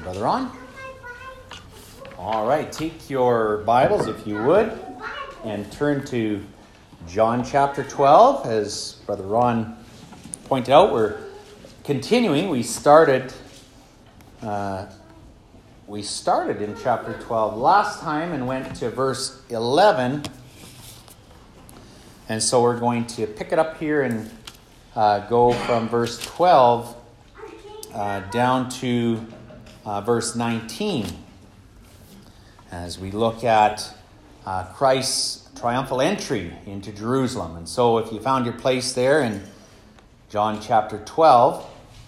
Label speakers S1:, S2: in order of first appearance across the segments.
S1: you, Brother Ron. All right, take your Bibles, if you would, and turn to John chapter 12. As Brother Ron pointed out, we're continuing. We started in chapter 12 last time and went to verse 11. And so we're going to pick it up here and go from verse 12 down to verse 19 as we look at Christ's triumphal entry into Jerusalem. And so if you found your place there in John chapter 12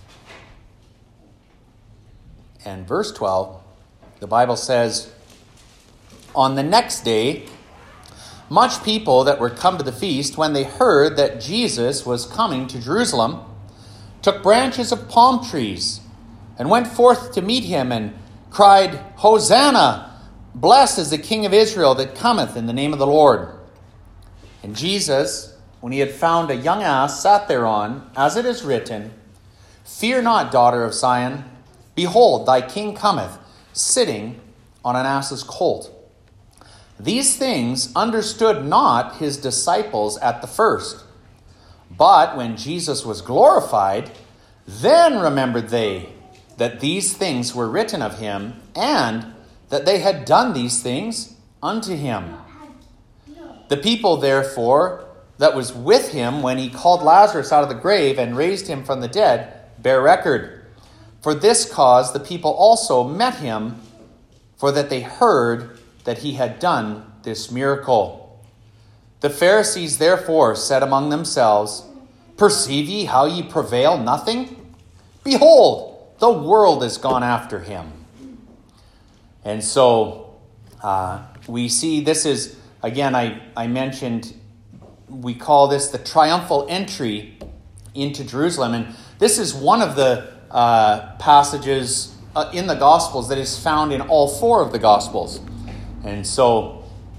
S1: and verse 12, the Bible says, "On the next day, much people that were come to the feast, when they heard that Jesus was coming to Jerusalem, took branches of palm trees and went forth to meet him and cried, 'Hosanna! Blessed is the King of Israel that cometh in the name of the Lord.' And Jesus, when he had found a young ass, sat thereon, as it is written, 'Fear not, daughter of Zion. Behold, thy king cometh, sitting on an ass's colt.' These things understood not his disciples at the first. But when Jesus was glorified, then remembered they that these things were written of him, and that they had done these things unto him. The people, therefore, that was with him when he called Lazarus out of the grave and raised him from the dead, bear record. For this cause the people also met him, for that they heard that he had done this miracle. The Pharisees therefore said among themselves, 'Perceive ye how ye prevail nothing? Behold, the world is gone after him.'" And so we see this is, again, I mentioned, we call this the triumphal entry into Jerusalem. And this is one of the passages in the Gospels that is found in all four of the Gospels. And so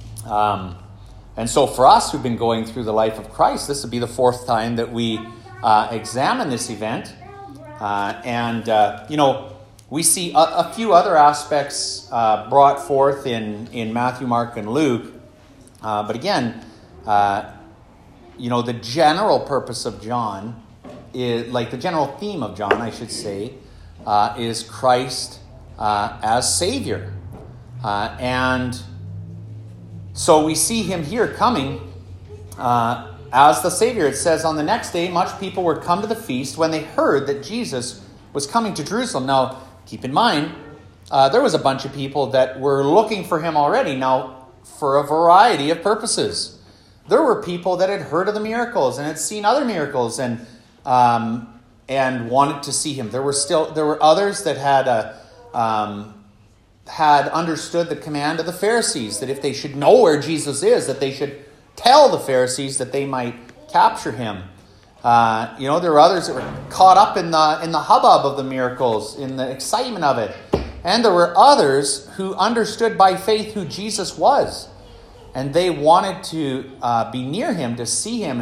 S1: for us who've been going through the life of Christ, this would be the fourth time that we examine this event. We see a few other aspects brought forth in Matthew, Mark, and Luke. But again, the general purpose of John, is, like the general theme of John, I should say, is Christ as Savior. And so we see him here coming as the Savior. It says, "On the next day, much people were come to the feast when they heard that Jesus was coming to Jerusalem." Now, keep in mind, there was a bunch of people that were looking for him already, now for a variety of purposes. There were people that had heard of the miracles and had seen other miracles and wanted to see him. There were others that had understood the command of the Pharisees, that if they should know where Jesus is, that they should tell the Pharisees that they might capture him. There were others that were caught up in the hubbub of the miracles, in the excitement of it. And there were others who understood by faith who Jesus was. And they wanted to be near him, to see him,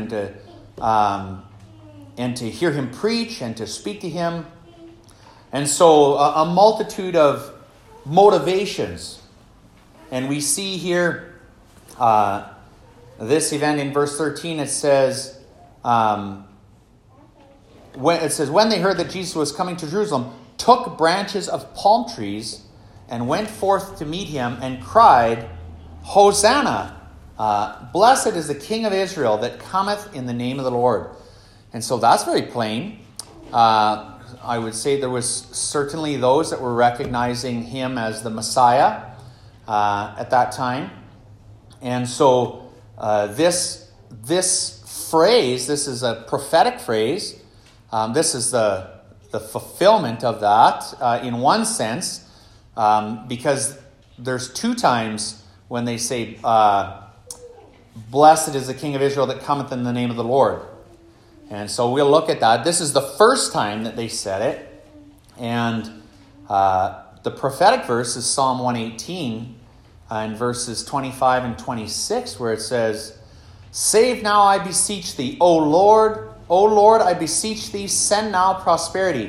S1: and to hear him preach, and to speak to him. And so a multitude of motivations. And we see here this event in verse 13. It says, when they heard that Jesus was coming to Jerusalem, took branches of palm trees and went forth to meet him and cried, "Hosanna! Blessed is the King of Israel that cometh in the name of the Lord." And so that's very plain. I would say there was certainly those that were recognizing him as the Messiah at that time. And so this phrase, this is a prophetic phrase. This is the fulfillment of that in one sense, because there's two times when they say, "Blessed is the King of Israel that cometh in the name of the Lord." And so we'll look at that. This is the first time that they said it. And the prophetic verse is Psalm 118 in verses 25 and 26, where it says, "Save now, I beseech thee, O Lord, I beseech thee, send now prosperity.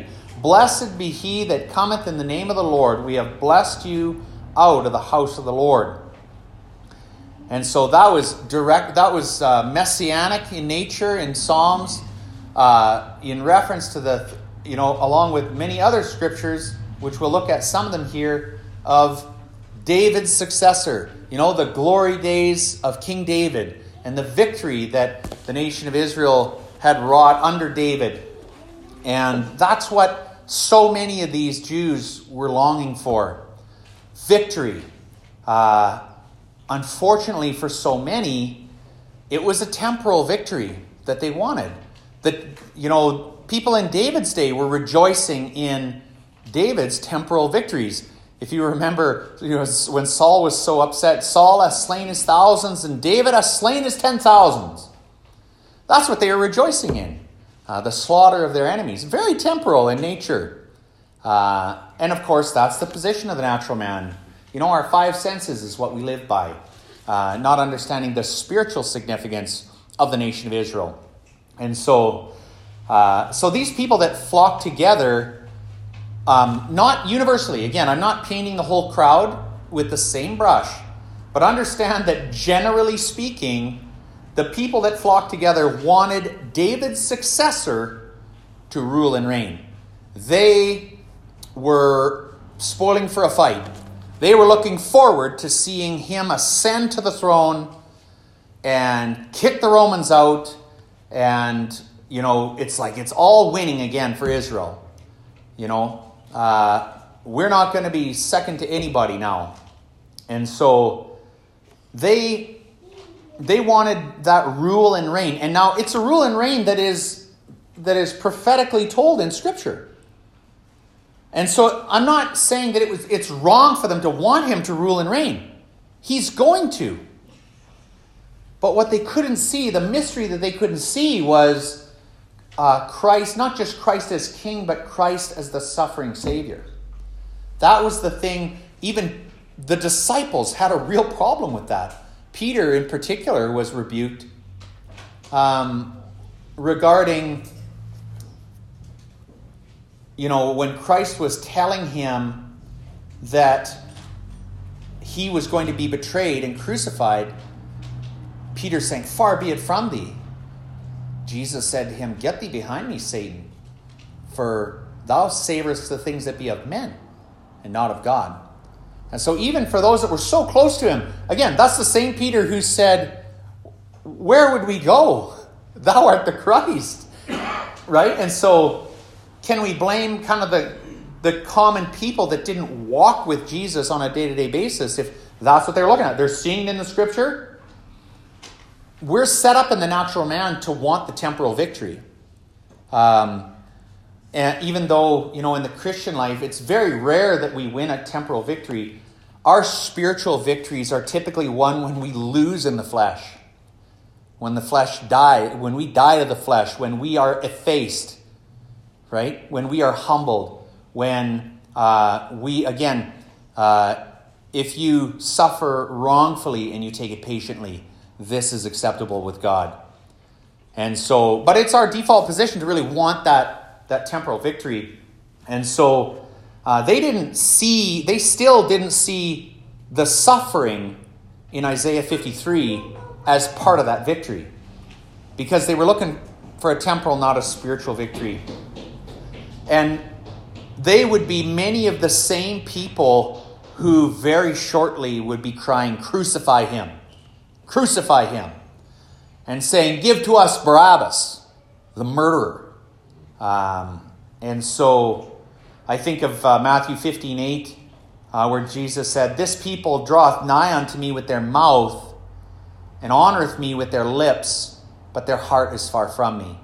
S1: Blessed be he that cometh in the name of the Lord. We have blessed you out of the house of the Lord. And so that was messianic in nature in Psalms, in reference to the, along with many other scriptures, which we'll look at some of them here, of David's successor. The glory days of King David and the victory that the nation of Israel had wrought under David. And that's what so many of these Jews were longing for. Victory. Unfortunately for so many, it was a temporal victory that they wanted. People in David's day were rejoicing in David's temporal victories. If you remember, when Saul was so upset, Saul has slain his thousands and David has slain his 10,000s. That's what they were rejoicing in. The slaughter of their enemies. Very temporal in nature. And of course, that's the position of the natural man. Our five senses is what we live by. Not understanding the spiritual significance of the nation of Israel. And so these people that flock together, not universally, again, I'm not painting the whole crowd with the same brush, but understand that generally speaking, the people that flocked together wanted David's successor to rule and reign. They were spoiling for a fight. They were looking forward to seeing him ascend to the throne and kick the Romans out. And, it's like it's all winning again for Israel. We're not going to be second to anybody now. And so they wanted that rule and reign. And now it's a rule and reign that is prophetically told in Scripture. And so I'm not saying that it's wrong for them to want him to rule and reign. He's going to. But what they couldn't see, the mystery that they couldn't see was Christ, not just Christ as king, but Christ as the suffering Savior. That was the thing. Even the disciples had a real problem with that. Peter, in particular, was rebuked regarding, when Christ was telling him that he was going to be betrayed and crucified, Peter saying, "Far be it from thee." Jesus said to him, "Get thee behind me, Satan, for thou savorest the things that be of men and not of God." And so even for those that were so close to him, again, that's the same Peter who said, "Where would we go? Thou art the Christ." Right? And so can we blame kind of the common people that didn't walk with Jesus on a day-to-day basis if that's what they're looking at? They're seeing it in the Scripture. We're set up in the natural man to want the temporal victory. And even though, in the Christian life, it's very rare that we win a temporal victory, our spiritual victories are typically won when we lose in the flesh. When the flesh dies, when we die to the flesh, when we are effaced, right? When we are humbled, when if you suffer wrongfully and you take it patiently, this is acceptable with God. And so, but it's our default position to really want that temporal victory. And so they still didn't see the suffering in Isaiah 53 as part of that victory. Because they were looking for a temporal, not a spiritual victory. And they would be many of the same people who very shortly would be crying, "Crucify him. Crucify him," and saying, "Give to us Barabbas, the murderer." And so I think of Matthew 15:8, where Jesus said, "This people draweth nigh unto me with their mouth, and honoreth me with their lips, but their heart is far from me."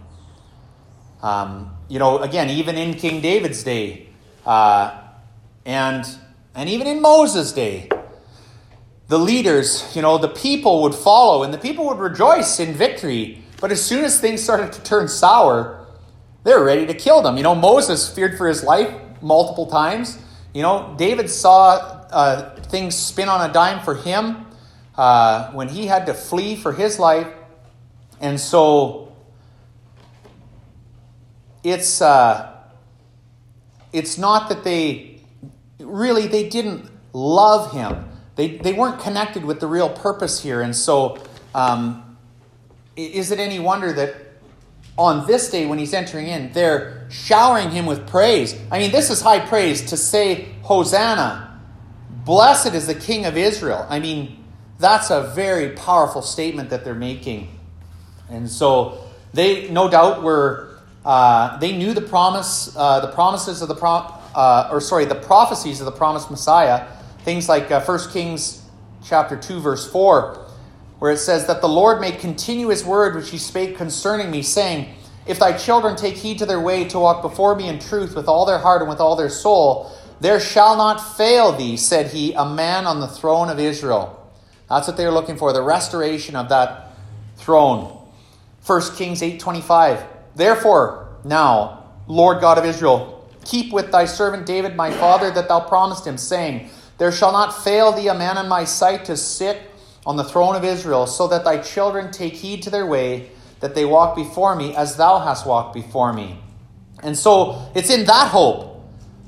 S1: Again, even in King David's day, and even in Moses' day, the leaders, the people would follow and the people would rejoice in victory. But as soon as things started to turn sour, they were ready to kill them. Moses feared for his life multiple times. David saw things spin on a dime for him when he had to flee for his life. And so it's it's not that they didn't love him. They weren't connected with the real purpose here. And so is it any wonder that on this day when he's entering in, they're showering him with praise? I mean, this is high praise to say, Hosanna, blessed is the King of Israel. I mean, that's a very powerful statement that they're making. And so they, no doubt, they knew the prophecies of the promised Messiah. Things like 1 Kings chapter 2, verse 4, where it says that the Lord may continue his word which he spake concerning me, saying, if thy children take heed to their way to walk before me in truth with all their heart and with all their soul, there shall not fail thee, said he, a man on the throne of Israel. That's what they were looking for, the restoration of that throne. 1 Kings 8:25. Therefore, now, Lord God of Israel, keep with thy servant David my father that thou promised him, saying, there shall not fail thee a man in my sight to sit on the throne of Israel, so that thy children take heed to their way, that they walk before me as thou hast walked before me. And so it's in that hope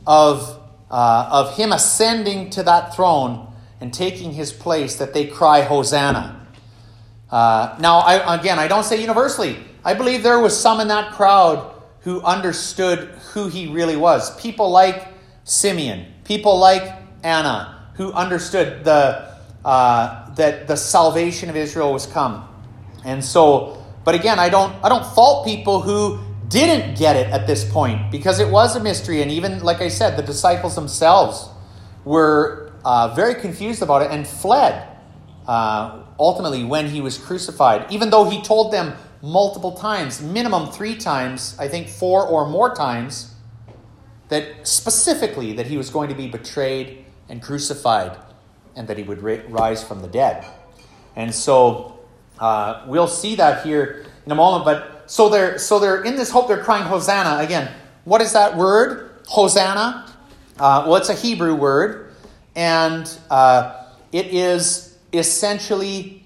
S1: of him ascending to that throne and taking his place that they cry, Hosanna. Now, I don't say universally. I believe there was some in that crowd who understood who he really was. People like Simeon, people like Anna, who understood that the salvation of Israel was come. And so, but again, I don't fault people who didn't get it at this point, because it was a mystery. And even, like I said, the disciples themselves were very confused about it and fled ultimately when he was crucified, even though he told them multiple times, minimum 3 times, I think 4 or more times, that specifically that he was going to be betrayed and crucified and that he would rise from the dead. And so we'll see that here in a moment. But so they're in this hope. They're crying Hosanna. Again, what is that word? Hosanna. Well, it's a Hebrew word, and it is essentially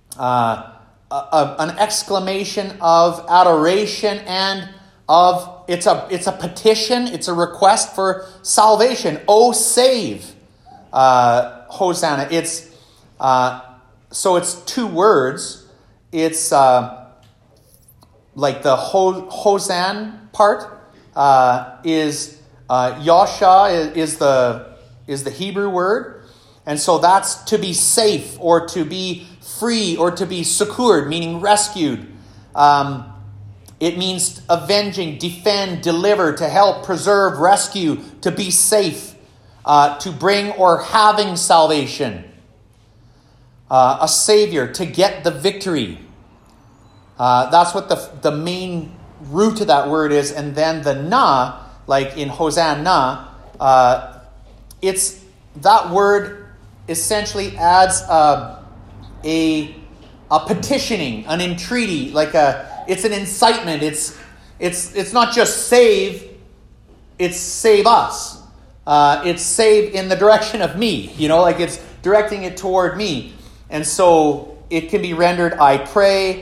S1: an exclamation of adoration and of it's a petition. It's a request for salvation. Oh, save, Hosanna. It's so it's 2 words. It's like the Hosan part is Yasha is the Hebrew word, and so that's to be safe or to be free or to be succored, meaning rescued. It means avenging, defend, deliver, to help, preserve, rescue, to be safe, to bring or having salvation. A savior, to get the victory. That's what the main root of that word is. And then the na, like in Hosanna, it's that word essentially adds a petitioning, an entreaty, it's an incitement. It's not just save, it's save us. It's save in the direction of me, it's directing it toward me. And so it can be rendered, I pray.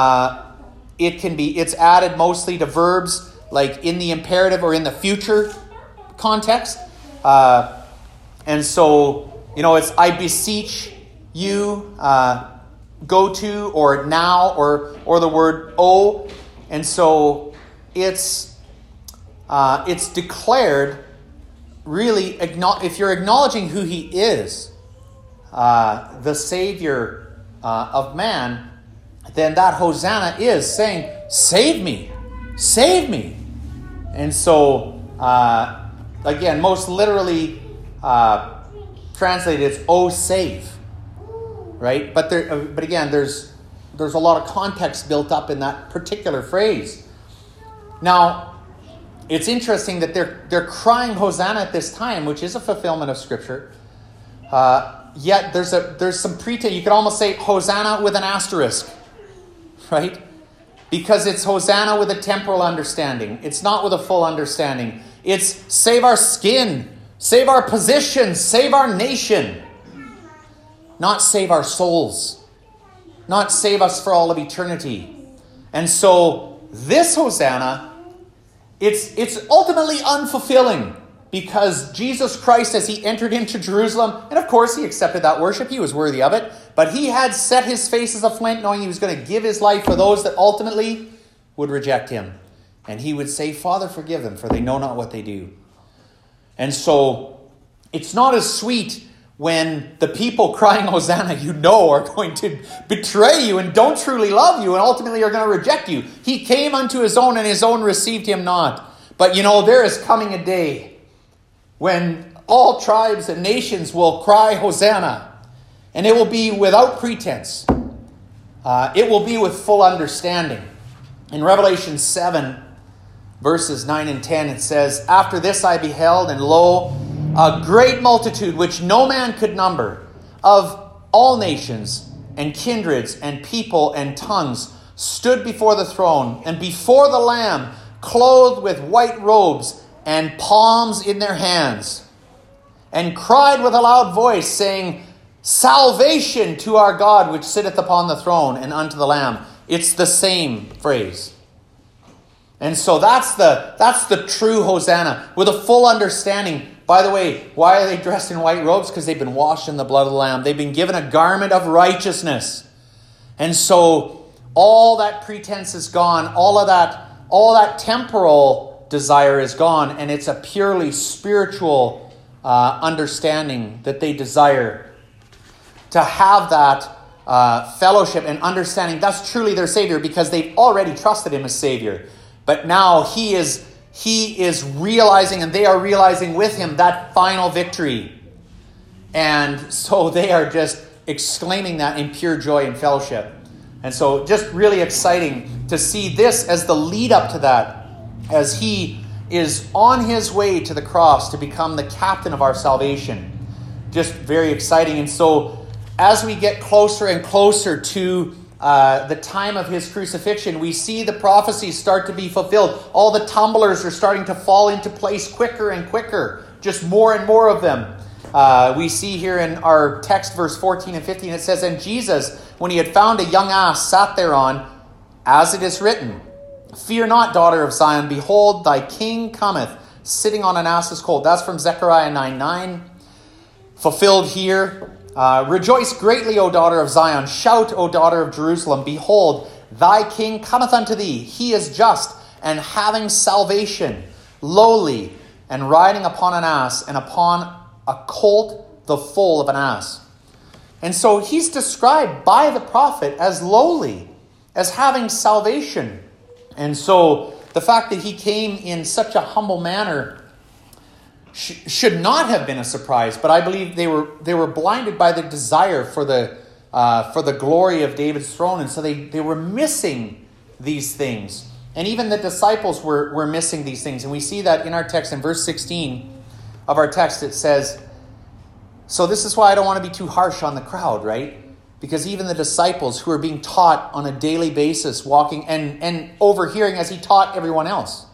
S1: It's added mostly to verbs, like in the imperative or in the future context. And so, it's I beseech you, go to, or now, or the word oh. And so it's declared, really, if you're acknowledging who he is, the Savior of man, then that Hosanna is saying, save me, save me. And so, again, most literally translated, it's oh, save. Right? But again, there's a lot of context built up in that particular phrase. Now, it's interesting that they're crying Hosanna at this time, which is a fulfillment of Scripture. Yet there's some pretense. You could almost say Hosanna with an asterisk, right? Because it's Hosanna with a temporal understanding. It's not with a full understanding. It's save our skin, save our position, save our nation. Not save our souls. Not save us for all of eternity. And so this Hosanna it's ultimately unfulfilling, because Jesus Christ, as he entered into Jerusalem, and of course he accepted that worship, he was worthy of it, but he had set his face as a flint, knowing he was going to give his life for those that ultimately would reject him. And he would say, Father, forgive them, for they know not what they do. And so it's not as sweet when the people crying Hosanna, are going to betray you and don't truly love you and ultimately are going to reject you. He came unto his own, and his own received him not. But there is coming a day when all tribes and nations will cry Hosanna, and it will be without pretense. It will be with full understanding. In Revelation 7, verses 9 and 10, it says, After this I beheld, and lo, a great multitude, which no man could number, of all nations and kindreds and people and tongues, stood before the throne and before the Lamb, clothed with white robes and palms in their hands, and cried with a loud voice, saying, Salvation to our God, which sitteth upon the throne, and unto the Lamb. It's the same phrase. And so that's the true Hosanna, with a full understanding. By the way, why are they dressed in white robes? Because they've been washed in the blood of the Lamb. They've been given a garment of righteousness. And so all that pretense is gone. All that temporal desire is gone, and it's a purely spiritual understanding that they desire. To have that fellowship and understanding, that's truly their Savior, because they've already trusted him as Savior. But now he is realizing, and they are realizing with him, that final victory. And so they are just exclaiming that in pure joy and fellowship. And so just really exciting to see this as the lead up to that, as he is on his way to the cross to become the captain of our salvation. Just very exciting. And so as we get closer and closer to the time of his crucifixion, we see the prophecies start to be fulfilled. All the tumblers are starting to fall into place quicker and quicker, just more and more of them. We see here in our text, verse 14 and 15, it says, And Jesus, when he had found a young ass, sat thereon, as it is written, Fear not, daughter of Zion, behold, thy king cometh, sitting on an ass's colt. That's from Zechariah 9:9. Fulfilled here. Rejoice greatly, O daughter of Zion. Shout, O daughter of Jerusalem. Behold, thy king cometh unto thee. He is just, and having salvation, lowly, and riding upon an ass, and upon a colt, the foal of an ass. And so he's described by the prophet as lowly, as having salvation. And so the fact that he came in such a humble manner should not have been a surprise, but I believe they were blinded by the desire for the glory of David's throne, and so they were missing these things. And even the disciples were missing these things. And we see that in our text in verse 16 of our text. It says, so this is why I don't want to be too harsh on the crowd, right? Because even the disciples who are being taught on a daily basis, walking and overhearing as he taught everyone else,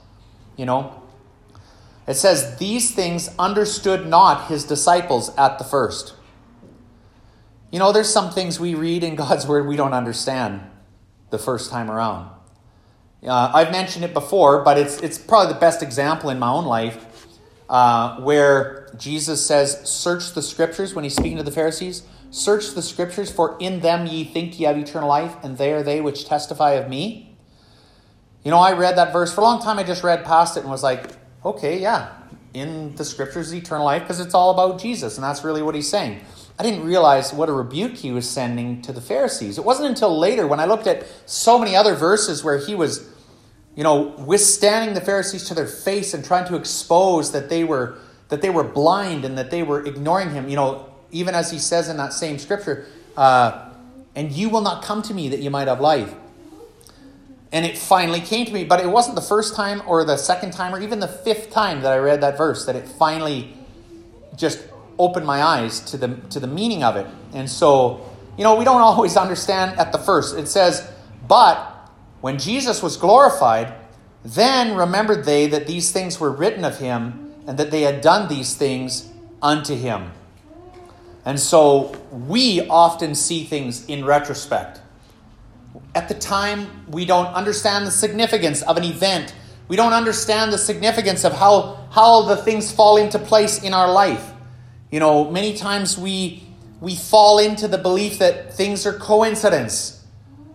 S1: it says, these things understood not his disciples at the first. There's some things we read in God's word we don't understand the first time around. I've mentioned it before, but it's probably the best example in my own life, where Jesus says, search the scriptures when he's speaking to the Pharisees. Search the scriptures, for in them ye think ye have eternal life, and they are they which testify of me. I read that verse. For a long time, I just read past it and was like, okay, yeah, in the scriptures is eternal life, because it's all about Jesus, and that's really what he's saying. I didn't realize what a rebuke he was sending to the Pharisees. It wasn't until later, when I looked at so many other verses where he was, withstanding the Pharisees to their face and trying to expose that they were blind and that they were ignoring him. Even as he says in that same scripture, and you will not come to me that you might have life. And it finally came to me, but it wasn't the first time or the second time or even the fifth time that I read that verse that it finally just opened my eyes to the meaning of it. And so, we don't always understand at the first. It says, but when Jesus was glorified, then remembered they that these things were written of him, and that they had done these things unto him. And so we often see things in retrospect. At the time, we don't understand the significance of an event We don't understand the significance of how the things fall into place in our life. Many times we fall into the belief that things are coincidence,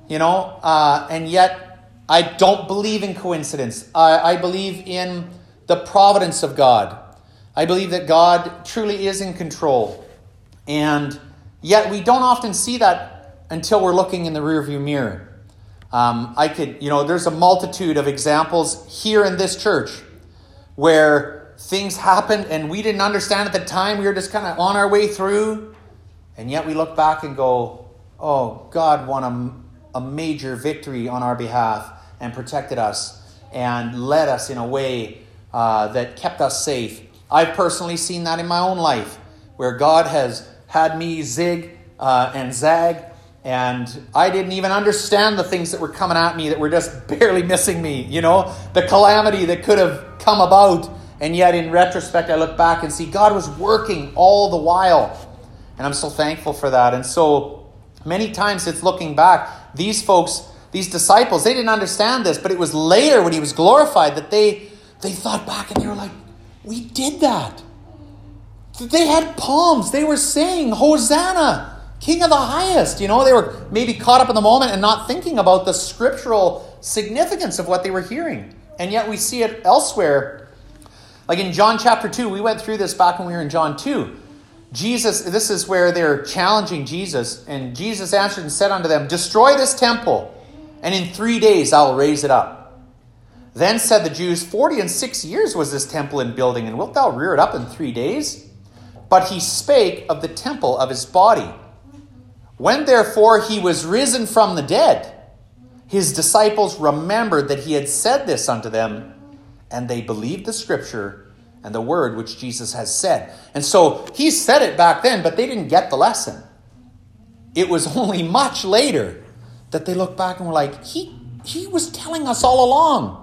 S1: and yet I don't believe in coincidence. I believe in the providence of God. I believe that God truly is in control. And yet we don't often see that until we're looking in the rearview mirror. There's a multitude of examples here in this church where things happened and we didn't understand at the time. We were just kind of on our way through. And yet we look back and go, oh, God won a major victory on our behalf and protected us and led us in a way that kept us safe. I've personally seen that in my own life, where God has had me zig and zag, and I didn't even understand the things that were coming at me that were just barely missing me, the calamity that could have come about. And yet in retrospect, I look back and see God was working all the while. And I'm so thankful for that. And so many times it's looking back, these folks, these disciples, they didn't understand this, but it was later when he was glorified that they thought back and they were like, we did that. They had palms. They were saying, Hosanna, King of the highest. They were maybe caught up in the moment and not thinking about the scriptural significance of what they were hearing. And yet we see it elsewhere. Like in John chapter 2, we went through this back when we were in John 2. Jesus, this is where they're challenging Jesus. And Jesus answered and said unto them, destroy this temple, and in 3 days I will raise it up. Then said the Jews, 46 years was this temple in building, and wilt thou rear it up in 3 days? But he spake of the temple of his body. When therefore he was risen from the dead, his disciples remembered that he had said this unto them, and they believed the scripture and the word which Jesus has said. And so he said it back then, but they didn't get the lesson. It was only much later that they look back and were like, he was telling us all along.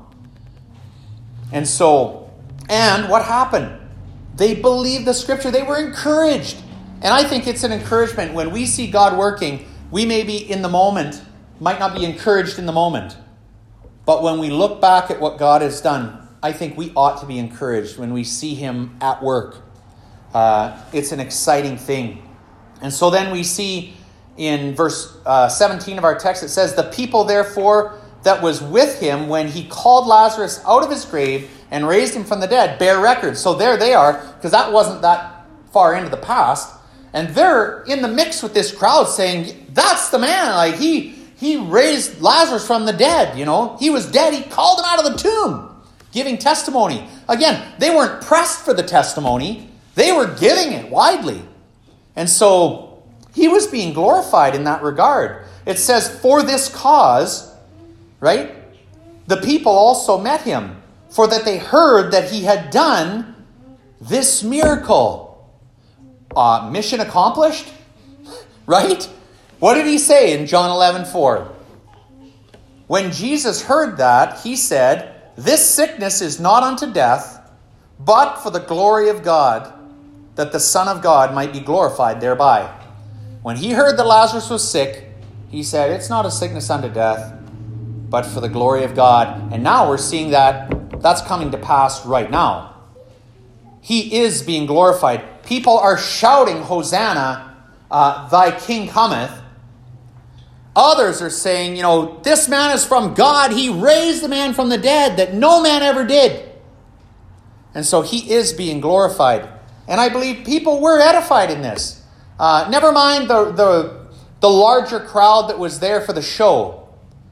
S1: And what happened? They believed the scripture. They were encouraged. And I think it's an encouragement. When we see God working, we may be in the moment, might not be encouraged in the moment. But when we look back at what God has done, I think we ought to be encouraged when we see him at work. It's an exciting thing. And so then we see in verse 17 of our text, it says, the people therefore that was with him when he called Lazarus out of his grave and raised him from the dead bear record. So there they are, because that wasn't that far into the past. And they're in the mix with this crowd saying, that's the man. Like he raised Lazarus from the dead. He was dead. He called him out of the tomb, giving testimony. Again, they weren't pressed for the testimony. They were giving it widely. And so he was being glorified in that regard. It says, for this cause, right? The people also met him, for that they heard that he had done this miracle. Mission accomplished, right? What did he say in John 11:4? When Jesus heard that, he said, this sickness is not unto death, but for the glory of God, that the Son of God might be glorified thereby. When he heard that Lazarus was sick, he said, it's not a sickness unto death, but for the glory of God. And now we're seeing that that's coming to pass right now. He is being glorified. People are shouting, Hosanna, thy King cometh. Others are saying, this man is from God. He raised the man from the dead that no man ever did. And so he is being glorified. And I believe people were edified in this. Never mind the larger crowd that was there for the show.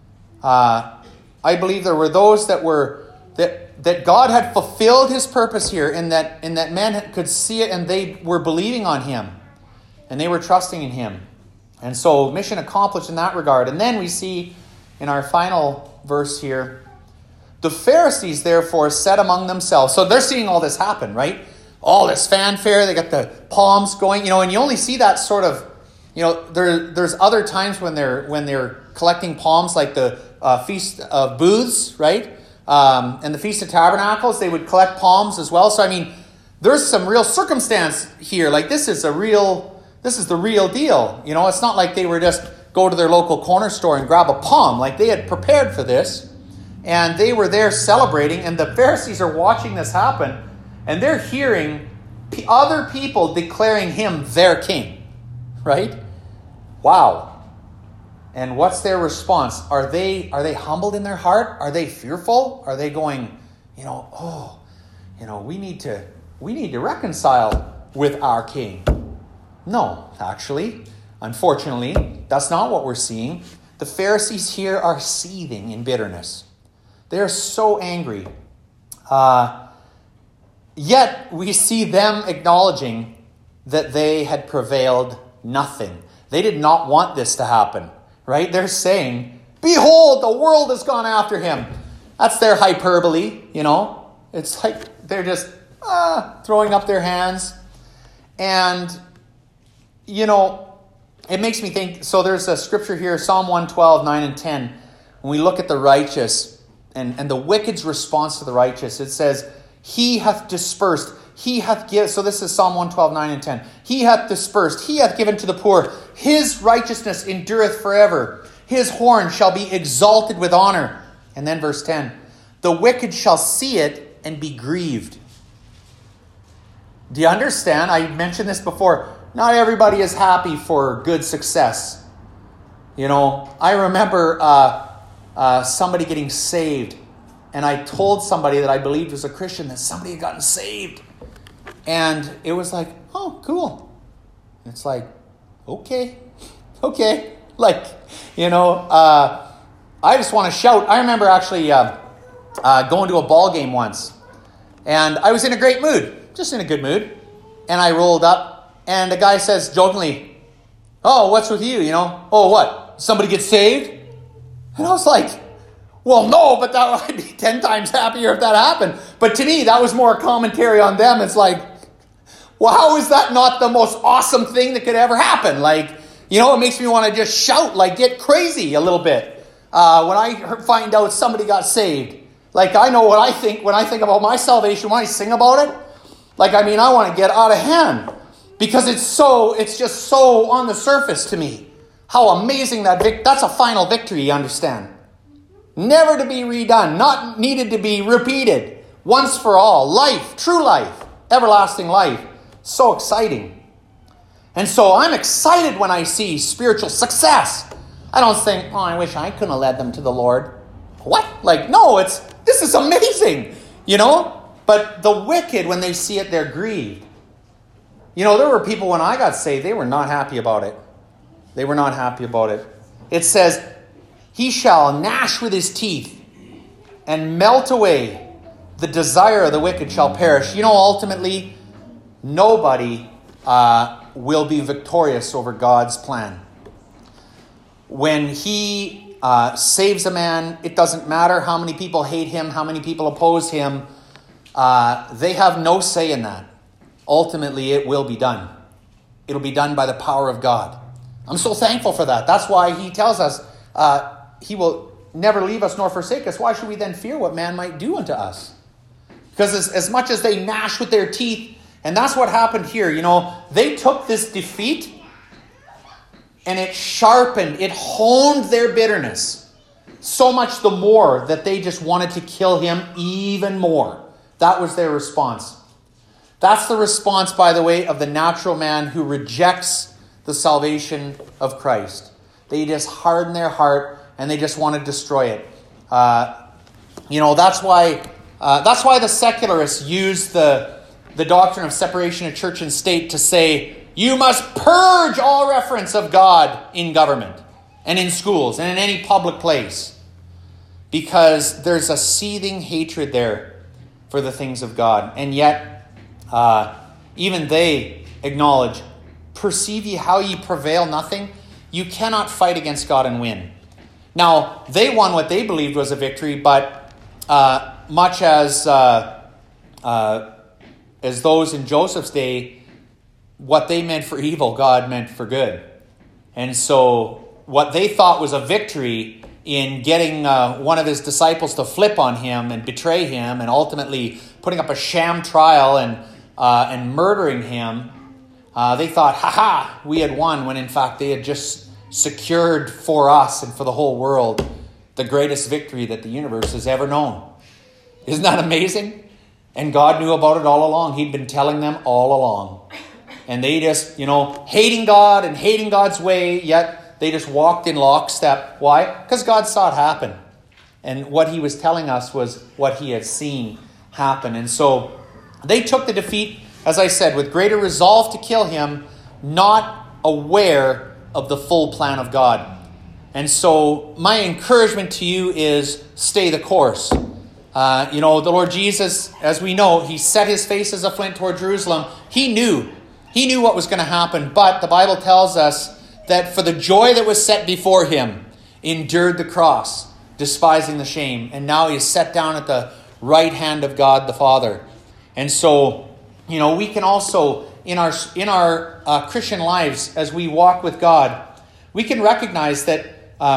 S1: I believe there were those that God had fulfilled his purpose here, in that men could see it and they were believing on him. And they were trusting in him. And so mission accomplished in that regard. And then we see in our final verse here, the Pharisees therefore said among themselves. So they're seeing all this happen, right? All this fanfare, they got the palms going, and you only see that sort of, there's other times when they're collecting palms, like the Feast of Booths, right? And the Feast of Tabernacles, they would collect palms as well. So there's some real circumstance here. Like this is the real deal. It's not like they were just go to their local corner store and grab a palm. Like they had prepared for this. and they were there celebrating, and the Pharisees are watching this happen, and they're hearing other people declaring him their king, right? Wow. And what's their response? Are they humbled in their heart? Are they fearful? Are they going, we need to reconcile with our king? No, actually, unfortunately, that's not what we're seeing. The Pharisees here are seething in bitterness. They're so angry. Yet we see them acknowledging that they had prevailed nothing. They did not want this to happen, right? They're saying, behold, the world has gone after him. That's their hyperbole, It's like they're just throwing up their hands. And, it makes me think, so there's a scripture here, Psalm 112, 9 and 10. When we look at the righteous and the wicked's response to the righteous, it says, he hath dispersed, he hath given. So this is Psalm 112, 9 and 10. He hath dispersed, he hath given to the poor. His righteousness endureth forever. His horn shall be exalted with honor. And then verse 10. The wicked shall see it and be grieved. Do you understand? I mentioned this before. Not everybody is happy for good success. I remember somebody getting saved. And I told somebody that I believed was a Christian that somebody had gotten saved. And it was like, oh, cool. And it's like, okay. Like, I just want to shout. I remember actually going to a ball game once. And I was in a great mood. Just in a good mood. And I rolled up. And the guy says jokingly, oh, what's with you? Oh, what? Somebody get saved? And I was like, well, no, but I'd be 10 times happier if that happened. But to me, that was more a commentary on them. It's like, well, how is that not the most awesome thing that could ever happen? Like, it makes me want to just shout, like get crazy a little bit. When I find out somebody got saved. Like, I know what I think when I think about my salvation, when I sing about it. Like, I want to get out of hand. Because it's just so on the surface to me. How amazing that's a final victory, you understand? Never to be redone, not needed to be repeated. Once for all. Life, true life, everlasting life. So exciting. And so I'm excited when I see spiritual success. I don't think, I wish I couldn't have led them to the Lord. What? Like, no, this is amazing, But the wicked, when they see it, they're grieved. There were people when I got saved, they were not happy about it. They were not happy about it. It says, he shall gnash with his teeth and melt away. The desire of the wicked shall perish. Ultimately, nobody will be victorious over God's plan. When he saves a man, it doesn't matter how many people hate him, how many people oppose him. They have no say in that. Ultimately, it will be done. It'll be done by the power of God. I'm so thankful for that. That's why he tells us he will never leave us nor forsake us. Why should we then fear what man might do unto us? Because as much as they gnash with their teeth, and that's what happened here, they took this defeat and it sharpened, it honed their bitterness. So much the more that they just wanted to kill him even more. That was their response. That's the response, by the way, of the natural man who rejects the salvation of Christ. They just harden their heart and they just want to destroy it. That's why the secularists use the doctrine of separation of church and state to say, you must purge all reference of God in government and in schools and in any public place. Because there's a seething hatred there for the things of God. And yet, even they acknowledge, perceive ye how ye prevail nothing? You cannot fight against God and win. Now, they won what they believed was a victory, but much as those in Joseph's day, what they meant for evil, God meant for good. And so what they thought was a victory in getting one of his disciples to flip on him and betray him and ultimately putting up a sham trial and murdering him, they thought, we had won, when in fact they had just secured for us and for the whole world the greatest victory that the universe has ever known. Isn't that amazing? And God knew about it all along. He'd been telling them all along. And they just, hating God and hating God's way, yet they just walked in lockstep. Why? Because God saw it happen. And what he was telling us was what he had seen happen. And so they took the defeat, as I said, with greater resolve to kill him, not aware of the full plan of God. And so my encouragement to you is stay the course. The Lord Jesus, as we know, he set his face as a flint toward Jerusalem. He knew what was going to happen. But the Bible tells us that for the joy that was set before him, endured the cross, despising the shame. And now he is set down at the right hand of God the Father. And so, we can also, in our Christian lives, as we walk with God, we can recognize that,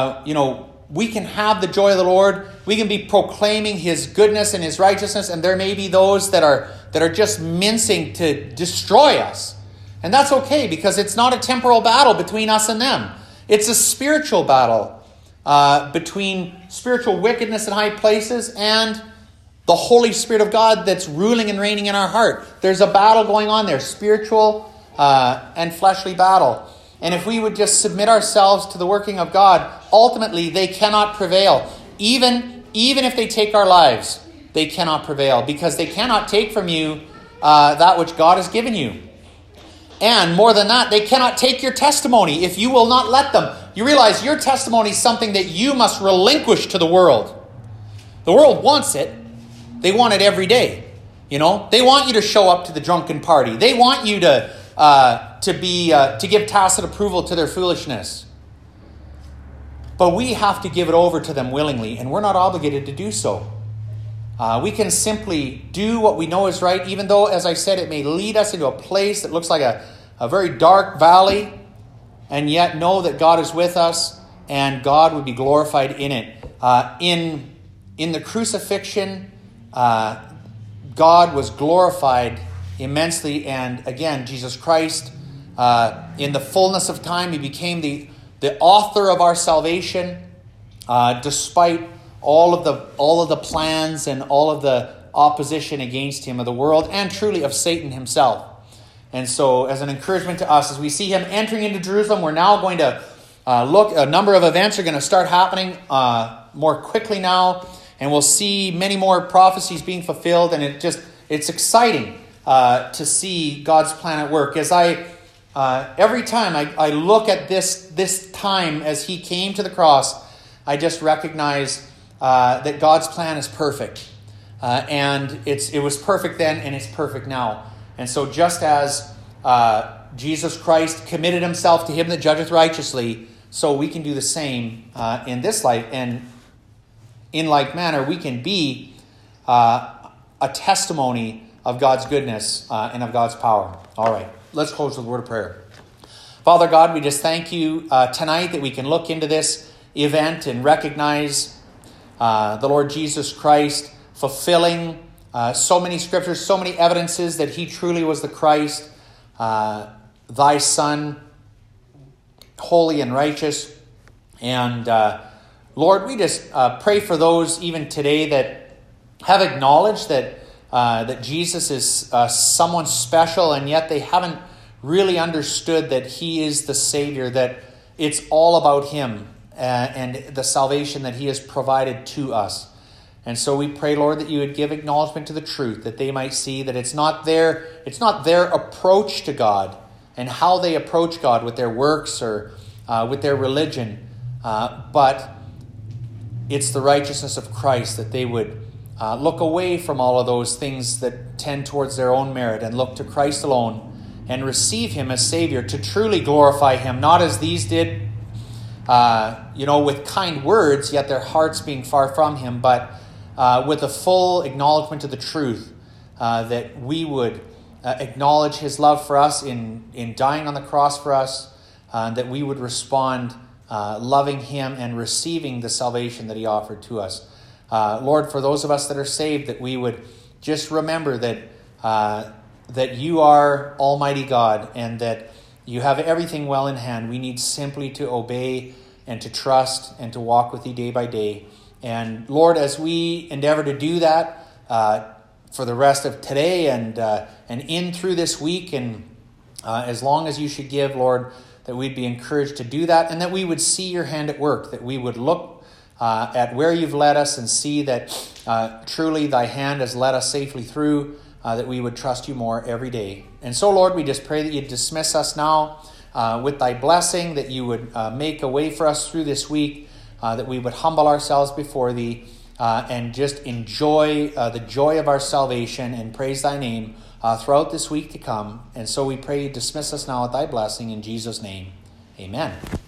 S1: we can have the joy of the Lord. We can be proclaiming his goodness and his righteousness. And there may be those that are just mincing to destroy us. And that's okay, because it's not a temporal battle between us and them. It's a spiritual battle between spiritual wickedness in high places and the Holy Spirit of God that's ruling and reigning in our heart. There's a battle going on there, spiritual and fleshly battle. And if we would just submit ourselves to the working of God, ultimately they cannot prevail. Even if they take our lives, they cannot prevail, because they cannot take from you that which God has given you. And more than that, they cannot take your testimony if you will not let them. You realize your testimony is something that you must relinquish to the world. The world wants it. They want it every day. They want you to show up to the drunken party. They want you to give tacit approval to their foolishness. But we have to give it over to them willingly, and we're not obligated to do so. We can simply do what we know is right, even though, as I said, it may lead us into a place that looks like a very dark valley, and yet know that God is with us, and God would be glorified in it. In the crucifixion, God was glorified immensely, and again, Jesus Christ, in the fullness of time, he became the author of our salvation, despite all of the plans and all of the opposition against him of the world, and truly of Satan himself. And so, as an encouragement to us, as we see him entering into Jerusalem, we're now going to look. A number of events are going to start happening more quickly now, and we'll see many more prophecies being fulfilled. And it's exciting to see God's plan at work. As every time I look at this time as he came to the cross, I just recognize that God's plan is perfect. And it was perfect then, and it's perfect now. And so just as Jesus Christ committed himself to him that judgeth righteously, so we can do the same in this life. And in like manner, we can be a testimony of God's goodness and of God's power. All right, let's close with a word of prayer. Father God, we just thank you tonight that we can look into this event and recognize the Lord Jesus Christ fulfilling so many scriptures, so many evidences that he truly was the Christ, thy Son, holy and righteous. And Lord, we just pray for those even today that have acknowledged that Jesus is someone special, and yet they haven't really understood that he is the Savior, that it's all about him and the salvation that he has provided to us. And so we pray, Lord, that you would give acknowledgement to the truth, that they might see that it's not their approach to God and how they approach God with their works or with their religion, but it's the righteousness of Christ, that they would look away from all of those things that tend towards their own merit and look to Christ alone and receive him as Savior, to truly glorify him, not as these did, with kind words, yet their hearts being far from him, but with a full acknowledgement of the truth, that we would acknowledge his love for us in dying on the cross for us, that we would respond loving him and receiving the salvation that he offered to us. Lord, for those of us that are saved, that we would just remember that you are Almighty God and that you have everything well in hand. We need simply to obey and to trust and to walk with thee day by day. And Lord, as we endeavor to do that for the rest of today and in through this week, and as long as you should give, Lord, that we'd be encouraged to do that, and that we would see your hand at work, that we would look at where you've led us and see that truly thy hand has led us safely through, that we would trust you more every day. And so, Lord, we just pray that you'd dismiss us now with thy blessing, that you would make a way for us through this week, that we would humble ourselves before thee and just enjoy the joy of our salvation and praise thy name throughout this week to come. And so we pray you dismiss us now with thy blessing in Jesus' name. Amen.